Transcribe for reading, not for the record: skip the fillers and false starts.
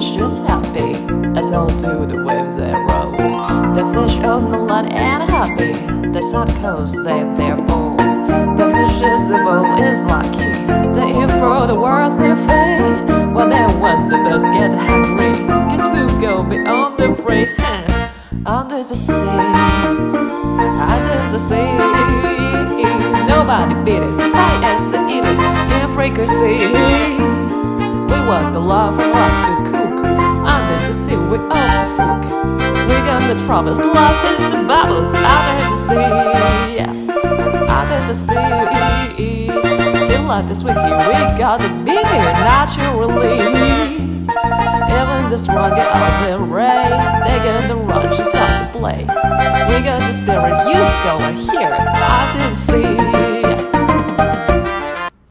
fish is happy, as all do the waves they roll. The fish on the line and happy, the sun comes their bowl. The fish's bowl is lucky, they aim for the world they fade. When the birds get hungry, guess we'll go beyond the prey. Under the sea, under the sea, nobody beat us, fight as the eaters in frequency. We want the love from us to cook. Under the sea, we all fluke. We got the troubles, love is the bubbles. Under the sea, yeah. Under the sea, sea life is with you. We gotta be here naturally. Even the strong get out the rain, they get the run just out to play. We got the spirit, you go and hear it. Under the sea.